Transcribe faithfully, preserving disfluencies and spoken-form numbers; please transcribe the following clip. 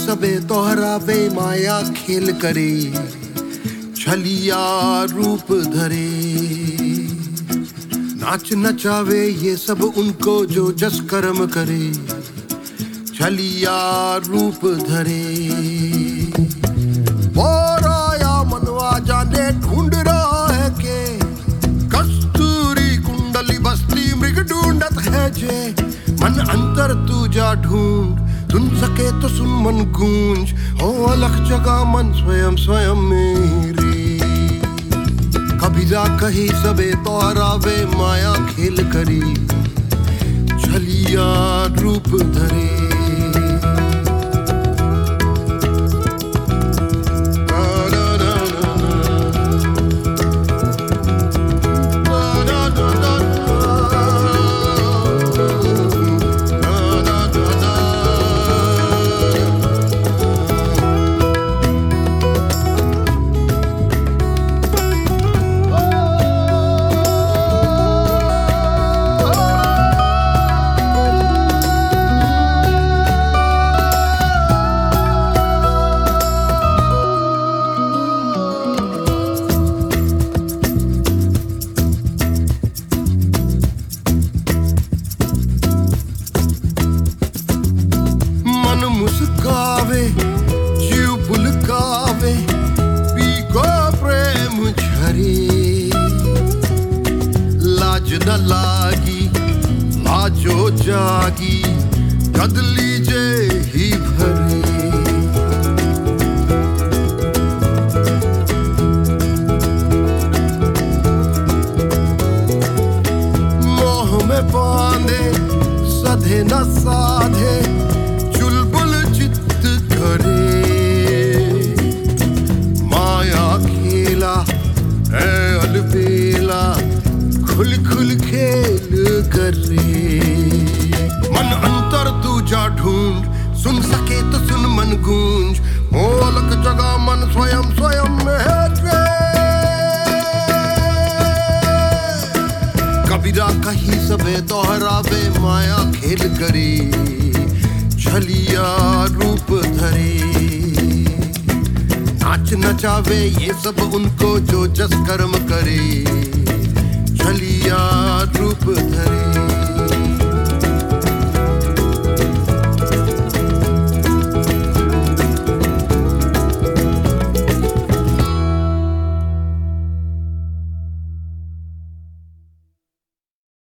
सबे दोहरावे माया खेल करे, छलिया रूप धरे। नाच नचावे ये सब उनको जो जस कर्म करे, छलिया रूप धरे। बोराया मनवा जाने ढूंढ रहा है के, कस्तूरी कुंडली बसली मृग ढूंढत है जे। मन अंतर तू जा ढूंढ, सुन सके तो सुन मन गूंज, हो अलग जगह मन स्वयं स्वयं मेरी। कबीरा कही सबे दोहरावे माया खेल करी, छलिया रूप धरे। मुस्कावे जीव बुलकावे, पीको प्रेम झरे। लाज न लागी लाजो जागी, कद लीजे ही भरे। मोह में बांधे सधे न साधे, खुल खुल खेल करे। मन अंतर तू जा ढूंढ, सुन सके तो सुन मन गूंज, हो अलग जगह मन स्वयं स्वयं मेरे। कबीरा कही सबे दोहरावे माया खेल करे, छलिया रूप धरे। नाच नचावे ये सब उनको जो जस कर्म करे,